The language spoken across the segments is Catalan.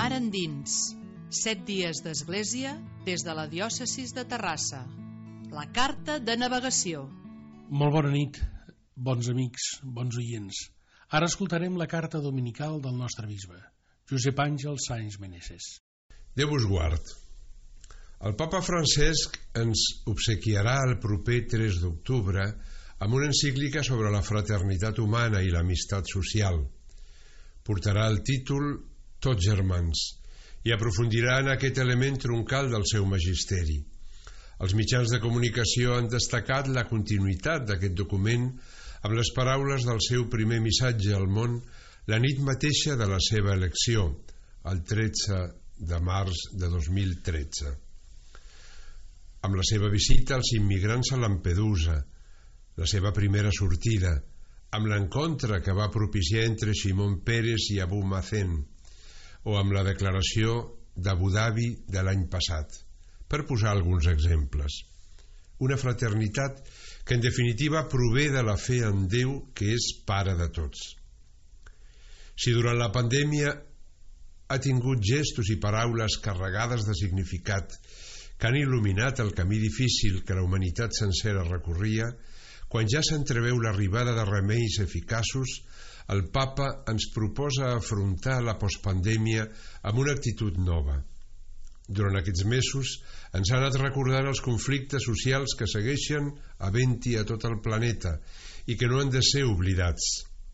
Mar endins, 7 dies d'església des de la diòcesi de Terrassa. La carta de navegació. Molt bona nit, bons amics, bons oients. Ara escoltarem la carta dominical del nostre bisbe, Josep Àngel Sáenz Meneses. Déu vos guard. El papa Francesc ens obsequiarà el proper 3 d'octubre amb una encíclica sobre la fraternitat humana i l'amistat social. Portarà el títol Tots germans i aprofundirà en aquest element troncal del seu magisteri. Els mitjans de comunicació han destacat la continuïtat d'aquest document amb les paraules del seu primer missatge al món la nit mateixa de la seva elecció, el 13 de març de 2013. Amb la seva visita als immigrants a Lampedusa, la seva primera sortida, amb l'encontre que va propiciar entre Shimon Peres i Abu Mazen, o amb la declaració d'Abu Dhabi de l'any passat, per posar alguns exemples. Una fraternitat que en definitiva prové de la fe en Déu, que és pare de tots. Si durant la pandèmia ha tingut gestos i paraules carregades de significat que han il·luminat el camí difícil que la humanitat sencera recorria, quan ja s'entreveu l'arribada de remeis eficaços, el papa ens proposa afrontar la postpandèmia amb una actitud nova. Durant aquests mesos ens ha anat recordant els conflictes socials que segueixen havent-hi a tot el planeta i que no han de ser oblidats.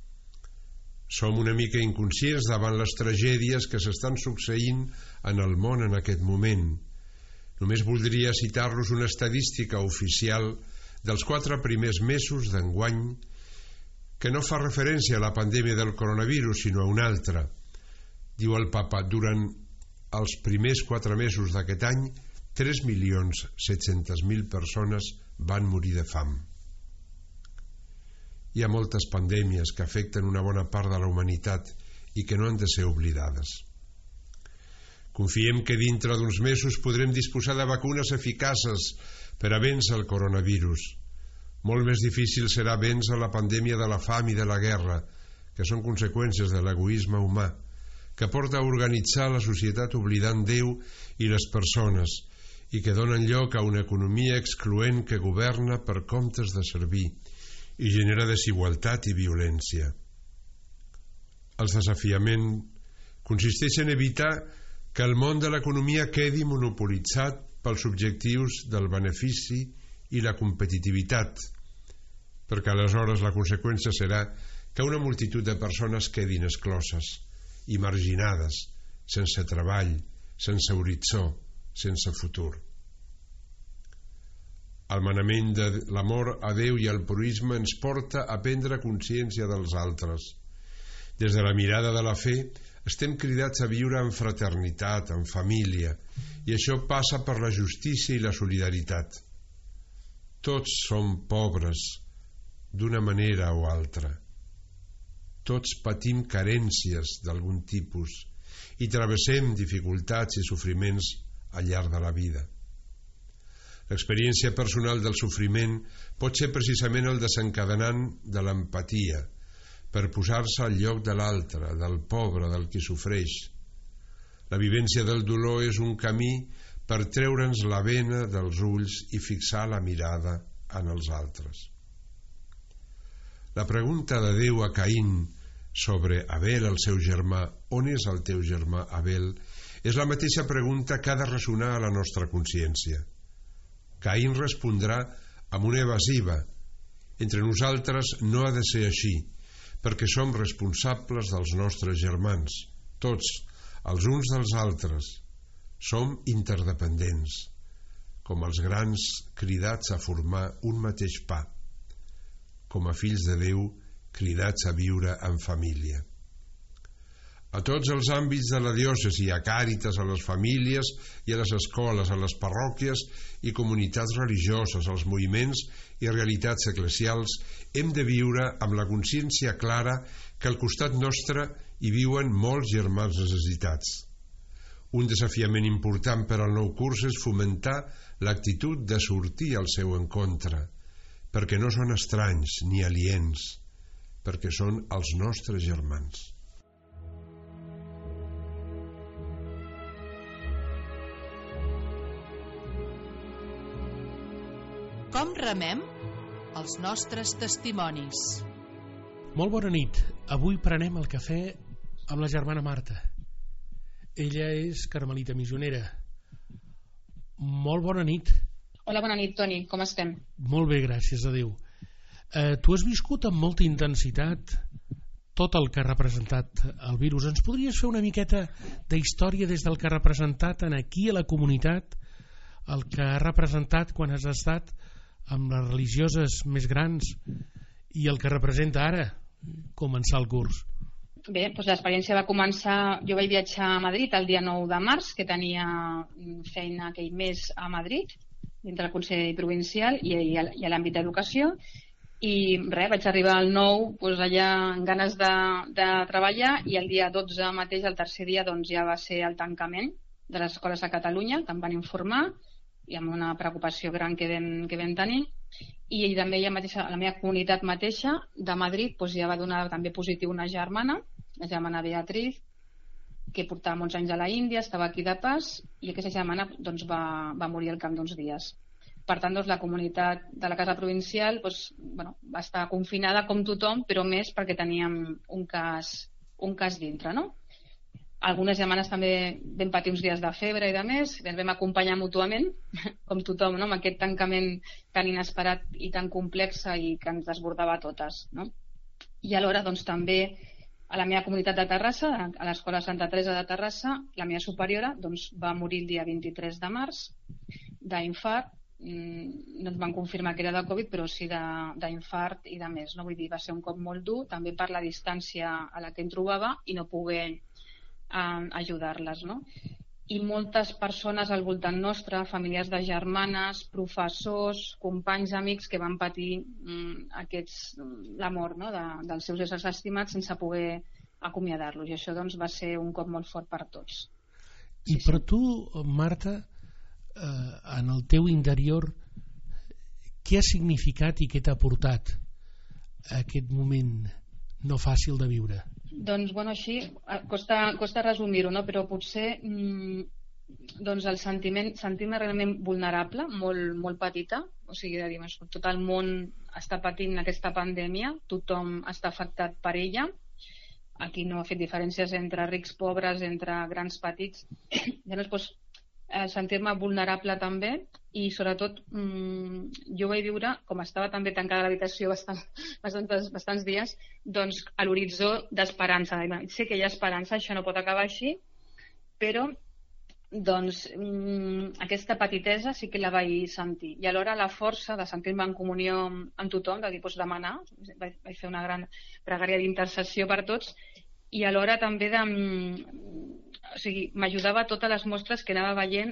Som una mica inconscients davant les tragèdies que s'estan succeint en el món en aquest moment. Només voldria citar-los una estadística oficial dels 4 primers mesos d'enguany que no fa referència a la pandèmia del coronavirus, sinó a una altra. Diu el papa, durant els primers 4 mesos d'aquest any, 3.700.000 persones van morir de fam. Hi ha moltes pandèmies que afecten una bona part de la humanitat i que no han de ser oblidades. Confiem que dintre d'uns mesos podrem disposar de vacunes eficaces per a vèncer el coronavirus. Molt més difícil serà vèncer la pandèmia de la fam i de la guerra, que són conseqüències de l'egoisme humà, que porta a organitzar la societat oblidant Déu i les persones i que donen lloc a una economia excloent que governa per comptes de servir i genera desigualtat i violència. El desafiament consisteix en evitar que el món de l'economia quedi monopolitzat pels objectius del benefici i la competitivitat, perquè aleshores la conseqüència serà que una multitud de persones quedin excloses i marginades, sense treball, sense horitzó, sense futur. El manament de l'amor a Déu i al proisme ens porta a prendre consciència dels altres. Des de la mirada de la fe, estem cridats a viure en fraternitat, en família, i això passa per la justícia i la solidaritat. Tots som pobres, d'una manera o altra. Tots patim carències d'algun tipus i travessem dificultats i sofriments al llarg de la vida. L'experiència personal del sofriment pot ser precisament el desencadenant de l'empatia, per posar-se al lloc de l'altre, del pobre, del qui sofreix. La vivència del dolor és un camí per treure'ns la bena dels ulls i fixar la mirada en els altres. La pregunta de Déu a Caín sobre Abel, el seu germà, on és el teu germà Abel, és la mateixa pregunta que ha de ressonar a la nostra consciència. Caín respondrà amb una evasiva: entre nosaltres no ha de ser així, perquè som responsables dels nostres germans, tots, els uns dels altres. Som interdependents, com els grans cridats a formar un mateix pa, com a fills de Déu cridats a viure en família. A tots els àmbits de la diòcesi, a Càritas, a les famílies i a les escoles, a les parròquies i comunitats religioses, als moviments i realitats eclesials, hem de viure amb la consciència clara que al costat nostre hi viuen molts germans necessitats. Un desafiament important per al nou curs és fomentar l'actitud de sortir al seu encontre, perquè no són estranys ni aliens, perquè són els nostres germans. Com remem? Els nostres testimonis. Molt bona nit. Avui prenem el cafè amb la germana Marta. Ella és carmelita missionera. Molt bona nit. Hola, bona nit, Toni. Com estem? Molt bé, gràcies a Déu. Tu has viscut amb molta intensitat tot el que ha representat el virus. Ens podries fer una miqueta d'història des del que ha representat aquí a la comunitat, el que ha representat quan has estat amb les religioses més grans i el que representa ara començar el curs? Bé, doncs l'experiència va començar... Jo vaig viatjar a Madrid el dia 9 de març, que tenia feina aquell mes a Madrid, dintre del Consell Provincial i a l'àmbit d'educació, i res, vaig arribar al 9 doncs allà amb ganes de treballar, i el dia 12 mateix, el tercer dia, doncs ja va ser el tancament de les escoles a Catalunya, que em van informar, i amb una preocupació gran que vam tenir, i també ella mateixa, la meva comunitat mateixa de Madrid, doncs ja va donar també positiu una germana, la germana Beatriz, que portava molts anys a la Índia, estava aquí de pas, i aquesta germana doncs, va morir al cap d'uns dies. Per tant, doncs, la comunitat de la Casa Provincial doncs, va estar confinada com tothom, però més perquè teníem un cas dintre, no? Algunes setmanes també vam patir uns dies de febre i de més, ens vam acompanyar mútuament, com tothom, no? Amb aquest tancament tan inesperat i tan complex i que ens desbordava a totes, no? I alhora doncs, també a la meva comunitat de Terrassa, a l'Escola Santa Teresa de Terrassa, la meva superiora doncs, va morir el dia 23 de març d'infart. No ens van confirmar que era de Covid, però sí d'infart i de més, no? Vull dir, va ser un cop molt dur, també per la distància a la que em trobava i no poder ajudar-les, no? I moltes persones al voltant nostre, familiars de germanes, professors, companys, amics que van patir la mort, no? dels seus éssers estimats sense poder acomiadar-los, i això doncs, va ser un cop molt fort per tots. I per tu, Marta, en el teu interior, què ha significat i què t'ha portat aquest moment no fàcil de viure? Doncs, així costa resumir-ho, no? Però potser doncs el sentir-me realment vulnerable, molt petita, o sigui, de dir, tot el món està patint aquesta pandèmia, tothom està afectat per ella, aquí no ha fet diferències entre rics, pobres, entre grans, petits, llavors sentir-me vulnerable també, i sobretot jo vaig viure, com estava també tancada a l'habitació bastants dies, doncs a l'horitzó d'esperança. Sé que hi ha esperança, això no pot acabar així, però doncs aquesta petitesa sí que la vaig sentir, i alhora la força de sentir-me en comunió amb tothom, de dir, doncs demanar, vaig fer una gran pregària d'intercessió per tots, i alhora també o sigui, m'ajudava totes les mostres que anava veient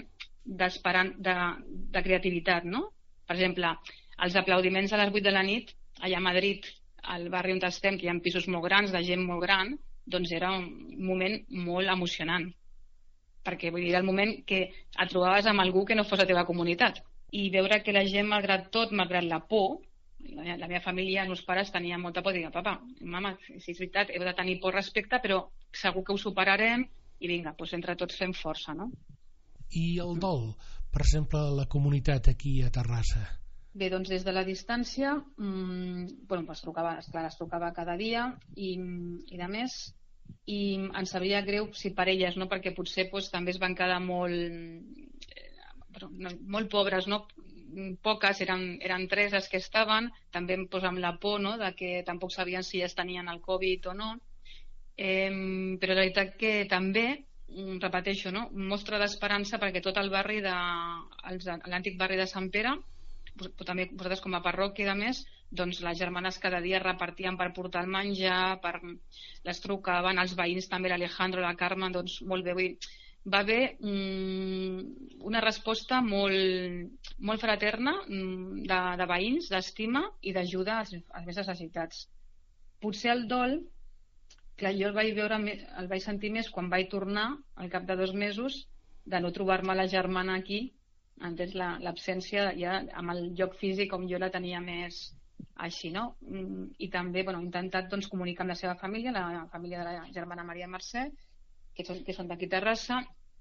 de creativitat, no? Per exemple, els aplaudiments a les 8 de la nit, allà a Madrid, al barri on estem, que hi ha pisos molt grans, de gent molt gran, doncs era un moment molt emocionant. Perquè vull dir, era el moment que et trobaves amb algú que no fos la teva comunitat. I veure que la gent, malgrat tot, malgrat la por, la meva família, els meus pares tenien molta por, i deia, papa, mama, si és veritat, heu de tenir por, respecte, però segur que ho superarem, i vinga, doncs entre tots fem força, no? I el dol, per exemple, la comunitat aquí a Terrassa? Bé, doncs des de la distància es trucava cada dia i de més, i em sabria greu si per elles, no? Perquè potser també es van quedar molt pobres, no? Poques, eren 3 les que estaven, també amb la por, no? De que tampoc sabien si elles tenien el Covid o no, però la veritat que també, repeteixo, no? Mostra d'esperança, perquè tot el barri l'antic barri de Sant Pere, també vosaltres com a parròquia i de més, doncs les germanes cada dia repartien per portar el menjar, les trucaven, els veïns també, l'Alejandro, la Carme, doncs molt bé, vull dir, va haver una resposta molt fraterna de veïns, d'estima i d'ajuda als més necessitats. Potser el dol, clar, jo el vaig sentir més quan vaig tornar al cap de 2 mesos de no trobar-me la germana aquí, entens, l'absència ja amb el lloc físic com jo la tenia més així, no? I també he intentat comunicar amb la seva família, la família de la germana Maria Mercè, que són d'aquí a Terrassa,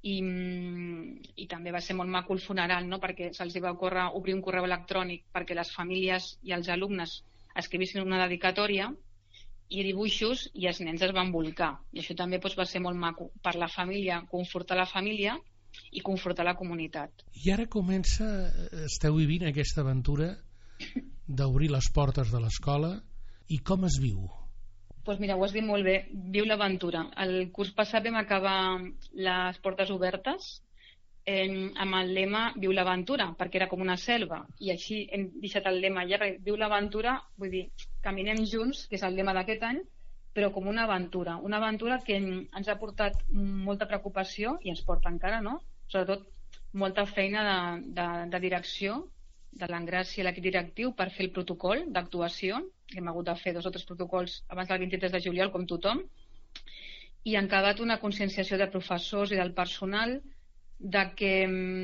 i també va ser molt maco el funeral, no? Perquè se'ls va ocórrer obrir un correu electrònic perquè les famílies i els alumnes escrivissin una dedicatòria i dibuixos, i els nens es van volcar, i això també va ser molt maco per la família, confortar la família i confortar la comunitat. I ara esteu vivint aquesta aventura d'obrir les portes de l'escola, i com es viu? Doncs mira, ho has dit molt bé, viu l'aventura. El curs passat vam acabar les portes obertes amb el lema Viu l'aventura, perquè era com una selva, i així hem deixat el lema ja, Viu l'aventura, vull dir, caminem junts, que és el lema d'aquest any, però com una aventura que ens ha portat molta preocupació, i ens porta encara, no? Sobretot molta feina de direcció, de l'Engràcia i l'equip directiu per fer el protocol d'actuació. Hem hagut de fer 2 o 3 protocols abans del 23 de juliol, com tothom, i han acabat una conscienciació de professors i del personal de que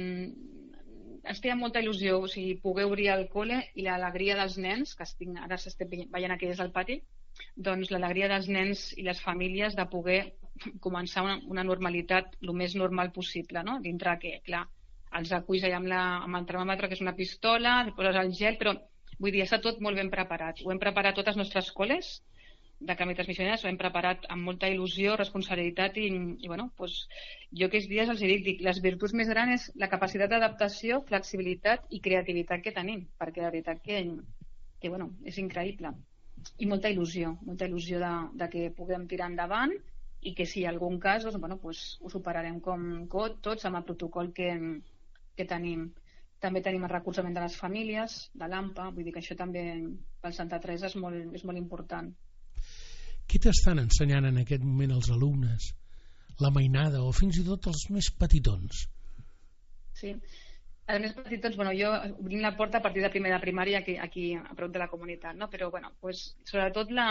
ens feia molta il·lusió, o sigui, poder obrir el col·le i l'alegria dels nens, que ara s'estem veient aquí des del pati, doncs l'alegria dels nens i les famílies de poder començar una normalitat el més normal possible, no? Dintre que, clar, els aculls allà amb el termòmetre, que és una pistola, poses el gel, però vull dir, està tot molt ben preparat. Ho hem preparat totes les nostres col·les de Càrmenites Missioneres, ho hem preparat amb molta il·lusió, responsabilitat i bueno, doncs, jo aquests dies els dic, les virtuts més grans és la capacitat d'adaptació, flexibilitat i creativitat que tenim, perquè la veritat que bueno, és increïble. I molta il·lusió de que puguem tirar endavant i que si hi ha algun cas, doncs, bueno, doncs, ho superarem com tots amb el protocol que tenim. També tenim el recolzament de les famílies, de l'AMPA, vull dir que això també pel Santa Teresa és molt important. Què t'estan ensenyant en aquest moment els alumnes? La mainada o fins i tot els més petitons? Sí, els més petitons, bueno, jo obrim la porta a partir de primera primària aquí a prop de la comunitat, no? Però bueno, pues, sobretot la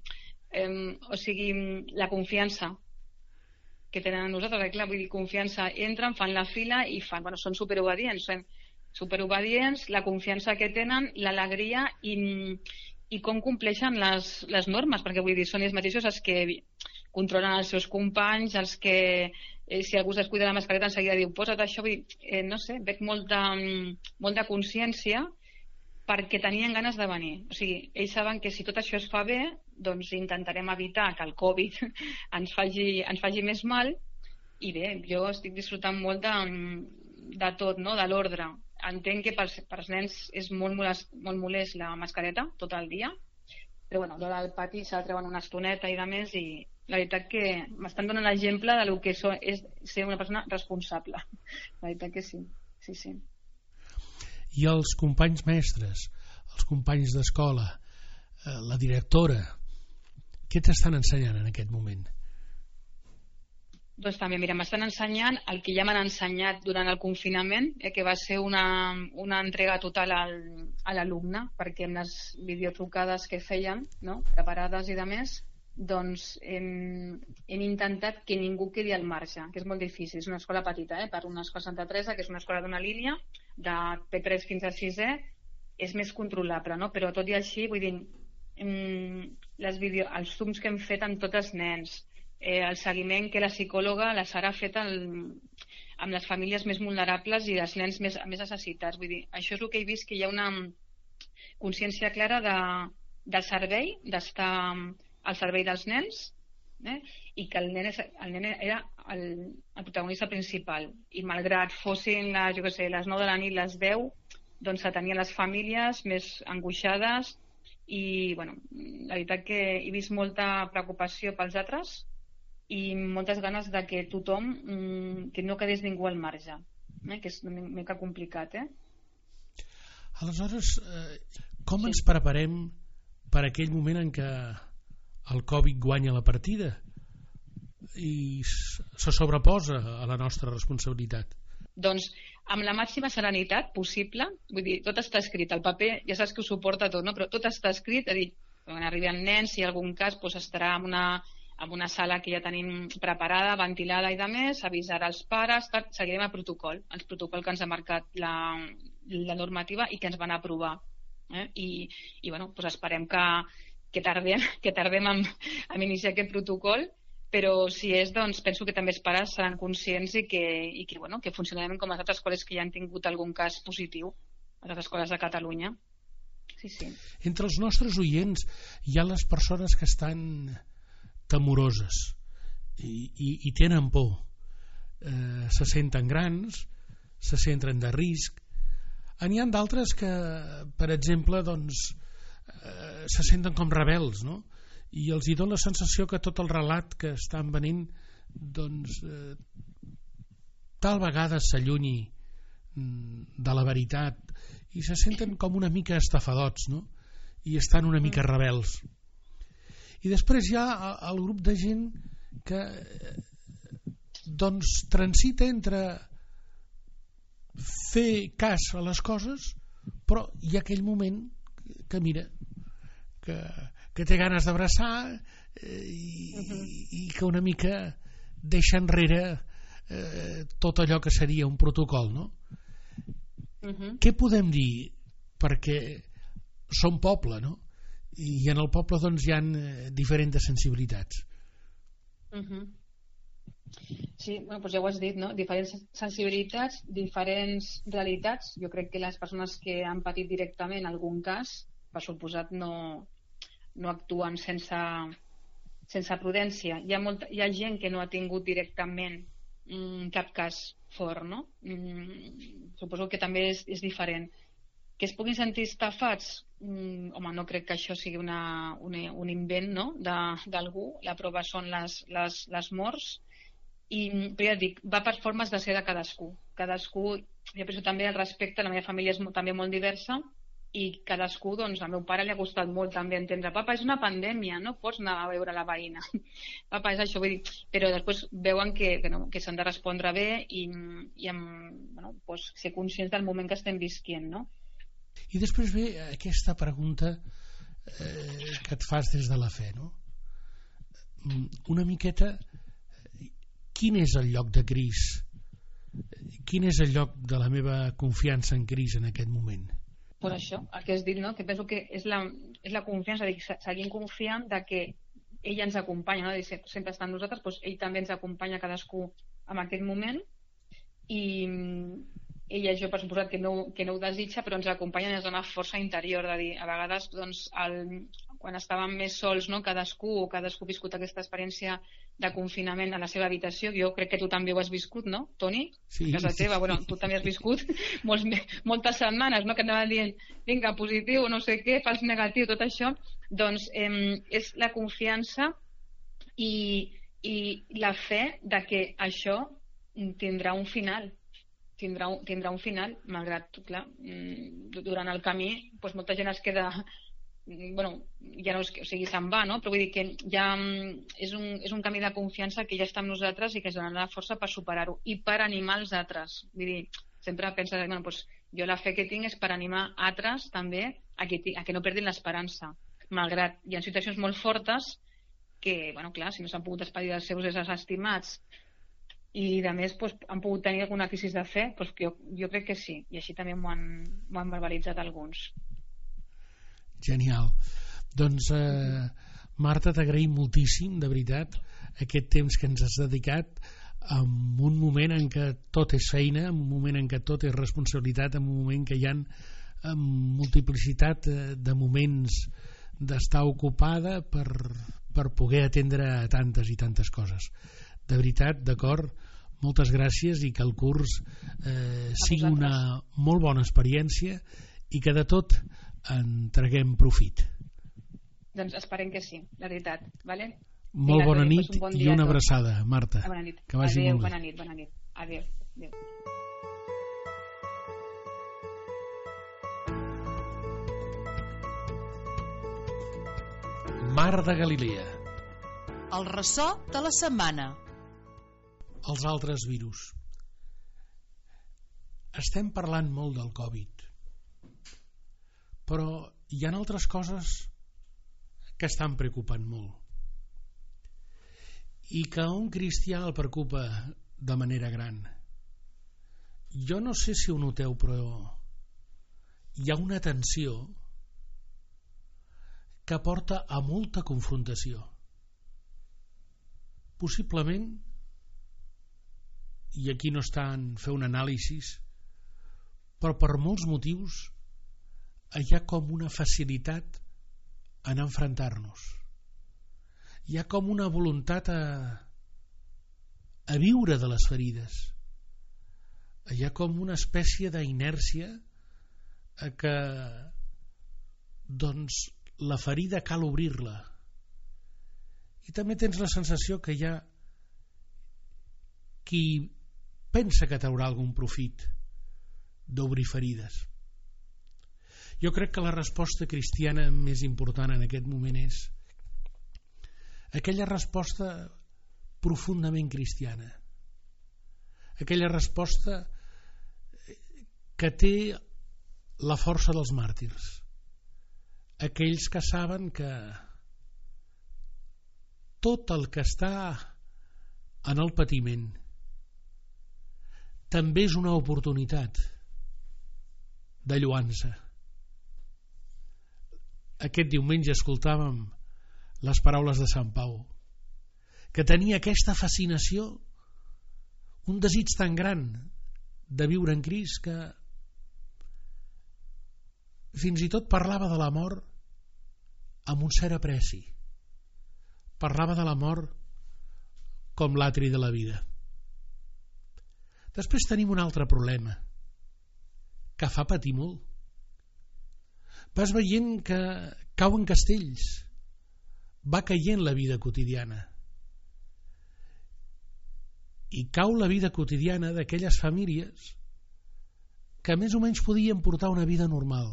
confiança que tenen a nosaltres, clar, vull dir, confiança, entren, fan la fila i bueno, són superobedients, la confiança que tenen, l'alegria i com compleixen les normes, perquè vull dir, són ells mateixos els que controlen els seus companys, els que si algú es descuida la mascareta enseguida diu posa't això, vull dir, no sé, veig molta consciència perquè tenien ganes de venir. O sigui, ells saben que si tot això es fa bé, doncs intentarem evitar que el Covid ens faci més mal, i bé, jo estic disfrutant molt de tot, no? De l'ordre. Entenc que pels nens és molt molest la mascareta tot el dia, però bueno, a l'hora del pati s'ha de treure una estoneta i de més, i la veritat que m'estan donant l'exemple del que és ser una persona responsable. La veritat que sí. I els companys mestres, els companys d'escola, la directora, què t'estan ensenyant en aquest moment? Doncs també, mira, m'estan ensenyant el que ja m'han ensenyat durant el confinament, que va ser una entrega total a l'alumne, perquè amb les videotrucades que fèiem, no? Preparades i de més, doncs hem intentat que ningú quedi al marge, que és molt difícil. És una escola petita, per una escola Santa Teresa, que és una escola d'una línia, de P3 fins a 6è, és més controlable, no? Però tot i així, vull dir, els zooms que hem fet amb tots els nens, el seguiment que la psicòloga, la Sara, ha fet amb les famílies més vulnerables i els nens més necessitats. Vull dir, això és el que he vist, que hi ha una consciència clara del servei, d'estar al servei dels nens, i que el nen era el protagonista principal. I malgrat fossin les 9 de la nit, les 10, doncs s'atenien les famílies més angoixades i, bueno, la veritat que he vist molta preocupació pels altres i moltes ganes de que tothom, que no quedés ningú al marge, que és una mica complicat. Aleshores, com ens preparem per aquell moment en què el Covid guanya la partida i se sobreposa a la nostra responsabilitat? Doncs amb la màxima serenitat possible, vull dir, tot està escrit, el paper ja saps que ho suporta tot, no? Però tot està escrit, és a dir, quan arriben nens, si hi ha algun cas, doncs estarà en una sala que ja tenim preparada, ventilada i de més, avisarà els pares, seguirem el protocol que ens ha marcat la normativa i que ens van aprovar. I bueno, doncs esperem que tardem en iniciar aquest protocol, però si és, doncs penso que també els pares seran conscients i que funcionarem com les altres escoles que ja han tingut algun cas positiu, les altres escoles de Catalunya. Sí, sí. Entre els nostres oients hi ha les persones que estan temoroses i tenen por, se senten grans, se senten de risc. N'hi ha d'altres que, per exemple, doncs, se senten com rebels, no? I els hi dona la sensació que tot el relat que estan venint doncs tal vegada s'allunyi de la veritat i se senten com una mica estafadots, no? I estan una mica rebels. I després hi ha el grup de gent que doncs transita entre fer cas a les coses, però hi ha aquell moment que mira que té ganes d'abraçar i que una mica deixa enrere tot allò que seria un protocol, no? Què podem dir? Perquè som poble, no? I en el poble doncs hi ha diferents sensibilitats. Sí, bueno, doncs ja ho has dit, no? Diferents sensibilitats, diferents realitats. Jo crec que les persones que han patit directament algun cas, per suposat, no actuen sense prudència. Hi ha gent que no ha tingut directament cap cas fort, no? Suposo que també és diferent. Que es puguin sentir estafats? Home, no crec que això sigui un invent, no? d'algú. La prova són les morts. Però ja dic, va per formes de ser de cadascú. Jo penso també al respecte, la meva família és també molt diversa i cadascú, doncs al meu pare li ha costat molt també entendre, papa, és una pandèmia, no pots anar a veure la veïna, papa, és això, vull dir, però després veuen que s'han de respondre bé i doncs, ser conscients del moment que estem visquent, no? I després ve aquesta pregunta que et fas des de la fe, no? Una miqueta, quin és el lloc de Crist? Quin és el lloc de la meva confiança en Crist en aquest moment? Per això, el que has dit, no? Que penso que és la confiança, seguim confiant de que ell ens acompanya, no? Sempre està amb nosaltres, doncs ell també ens acompanya cadascú en aquest moment i ell, això per suposat que no ho desitja, però ens acompanya i ens dona força interior de dir, a vegades doncs, quan estàvem més sols, no? cadascú ha viscut aquesta experiència de confinament a la seva habitació. Jo crec que tu també ho has viscut, no, Toni? Sí. A casa teva, bueno, tu també has viscut moltes setmanes, no? Que anaven dient, vinga, positiu, no sé què, fals negatiu, tot això. Doncs és la confiança i la fe de que això tindrà un final. Tindrà un final, malgrat, clar, durant el camí doncs molta gent es queda, ja no és que, o sigui, se'n va, no? Però vull dir que ja és un camí de confiança que ja està amb nosaltres i que ens donarà força per superar-ho i per animar els altres. Vull dir, sempre penses, doncs, jo la fe que tinc és per animar altres també a que no perdin l'esperança, malgrat hi ha situacions molt fortes que, clar, si no s'han pogut despedir dels seus éssers estimats i a més han pogut tenir alguna crisi de fe, jo crec que sí, i així també m'ho han verbalitzat alguns. Genial. Doncs Marta, t'agraïm moltíssim, de veritat, aquest temps que ens has dedicat en un moment en què tot és feina, en un moment en què tot és responsabilitat, en un moment que hi ha multiplicitat de moments d'estar ocupada per poder atendre a tantes i tantes coses. De veritat, d'acord, moltes gràcies i que el curs sigui una molt bona experiència i que de tot en traguem profit. Doncs esperem que sí, la veritat, vale? Molt bona nit i una abraçada, Marta. Bona nit. Que vagi molt bé. Bona nit. Adéu. Mar de Galilea. El ressò de la setmana. Els altres virus. Estem parlant molt del Covid, però hi ha altres coses que estan preocupant molt i que a un cristià el preocupa de manera gran. Jo no sé si ho noteu, però hi ha una tensió que porta a molta confrontació. possiblement, i aquí no està en fer un anàlisi, però per molts motius hi ha com una facilitat en enfrontar-nos. Hi ha com una voluntat a viure de les ferides. Hi ha com una espècie d'inèrcia a que doncs la ferida cal obrir-la. I també tens la sensació que hi ha qui pensa que traurà algun profit d'obrir ferides. Jo crec que la resposta cristiana més important en aquest moment és aquella resposta profundament cristiana, aquella resposta que té la força dels màrtirs, aquells que saben que tot el que està en el patiment també és una oportunitat de lloança. Aquest diumenge escoltàvem les paraules de Sant Pau, que tenia aquesta fascinació, un desig tan gran de viure en Crist que fins i tot parlava de la mort amb un cert apreci. Parlava de la mort com l'atri de la vida. Després tenim un altre problema que fa patir molt. Vas veient que cauen castells, va caient la vida quotidiana, i cau la vida quotidiana d'aquelles famílies que més o menys podien portar una vida normal,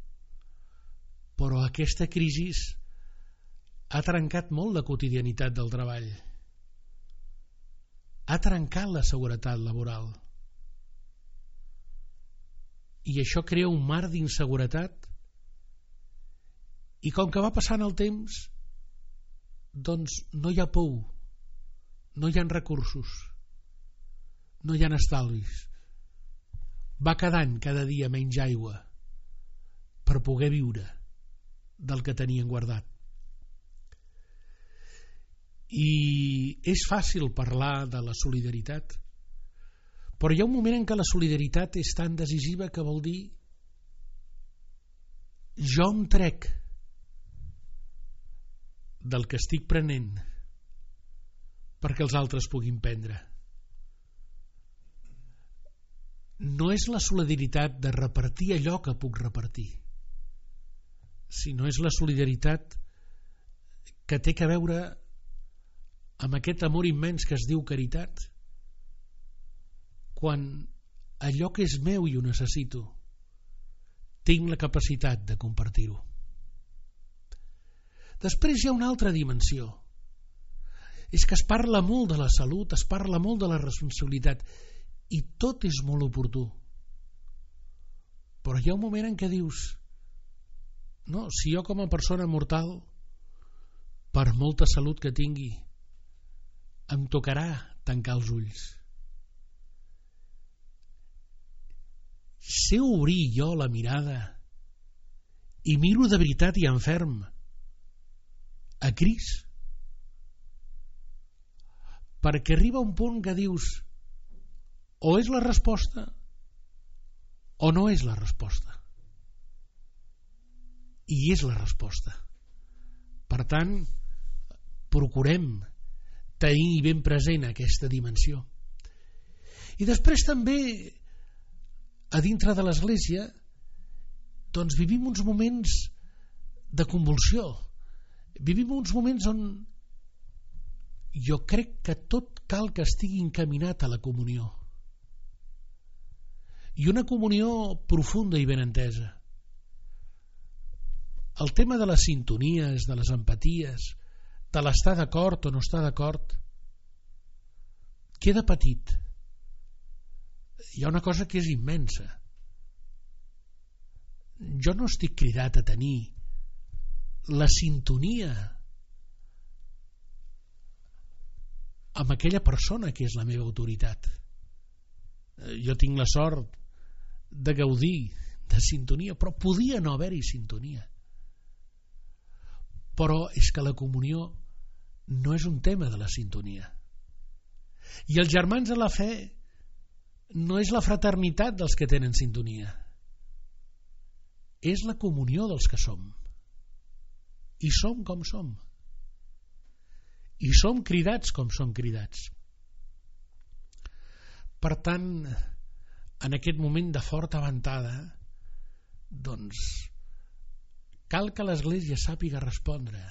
però aquesta crisi ha trencat molt la quotidianitat del treball, ha trencat la seguretat laboral, i això crea un mar d'inseguretat. I com que va passant el temps, doncs no hi ha pou, no hi ha recursos, no hi ha estalvis. Va quedant cada dia menys aigua per poder viure del que tenien guardat. I és fàcil parlar de la solidaritat, però hi ha un moment en què la solidaritat és tan decisiva que vol dir jo em trec del que estic prenent perquè els altres puguin prendre. No és la solidaritat de repartir allò que puc repartir, sinó és la solidaritat que té a veure amb aquest amor immens que es diu caritat, quan allò que és meu i ho necessito tinc la capacitat de compartir-ho. Després hi ha una altra dimensió, és que es parla molt de la salut, es parla molt de la responsabilitat, i tot és molt oportú, però hi ha un moment en què dius no, si jo com a persona mortal, per molta salut que tingui, em tocarà tancar els ulls. Sé obrir jo la mirada i miro de veritat i en ferm a Crist, perquè arriba un punt que dius o és la resposta o no és la resposta, i és la resposta. Per tant, procurem tenir ben present aquesta dimensió. I després també a dintre de l'Església doncs vivim uns moments de convulsió, vivim uns moments on jo crec que tot cal que estigui encaminat a la comunió, i una comunió profunda i ben entesa. El tema de les sintonies, de les empaties, de l'estar d'acord o no estar d'acord, queda petit. Hi ha una cosa que és immensa. Jo no estic cridat a tenir la sintonia amb aquella persona que és la meva autoritat. Jo tinc la sort de gaudir de sintonia, però podia no haver-hi sintonia. Però és que la comunió no és un tema de la sintonia. I els germans de la fe no és la fraternitat dels que tenen sintonia, és la comunió dels que som. I som com som. I som cridats com som cridats. Per tant, en aquest moment de forta ventada, doncs cal que l'Església sàpiga respondre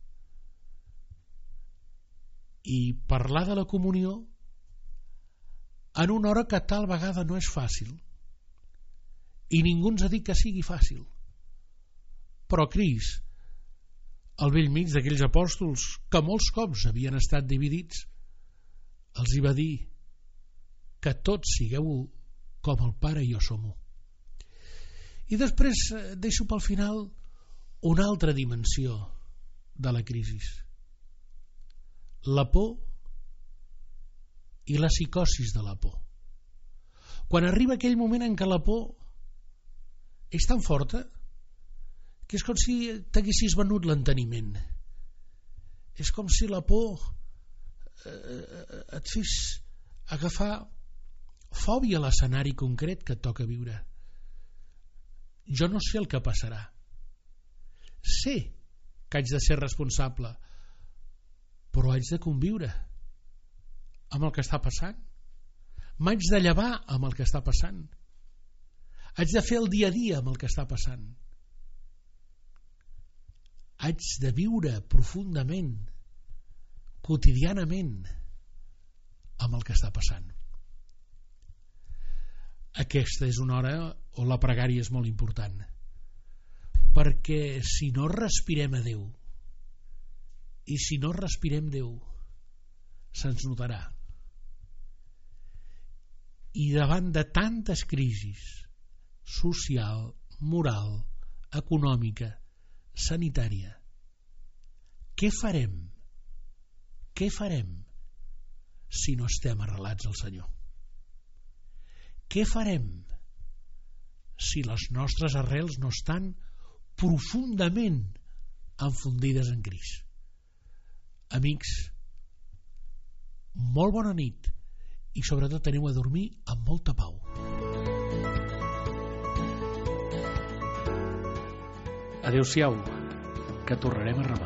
i parlar de la comunió en una hora que tal vegada no és fàcil, i ningú ens ha dit que sigui fàcil. Però Crist, al bell mig d'aquells apòstols que molts cops havien estat dividits, els hi va dir que tots sigueu u com el Pare i jo som u. I després deixo pel final una altra dimensió de la crisi: la por i la psicosis de la por. Quan arriba aquell moment en què la por és tan forta que és com si t'haguessis venut l'enteniment, és com si la por et fes agafar fòbia a l'escenari concret que et toca viure. Jo no sé el que passarà, sé que haig de ser responsable, però haig de conviure amb el que està passant, m'haig de llevar amb el que està passant, haig de fer el dia a dia amb el que està passant, haig de viure profundament, quotidianament, amb el que està passant. Aquesta és una hora on la pregària és molt important, perquè si no respirem a Déu, i si no respirem Déu, se'ns notarà. I davant de tantes crisis social, moral, econòmica, sanitària, què farem? Què farem si no estem arrelats al Senyor? Què farem si les nostres arrels no estan profundament enfondides en Crist? Amics, molt bona nit i sobretot aneu a dormir amb molta pau. Adéu-siau, que tornarem a reveure.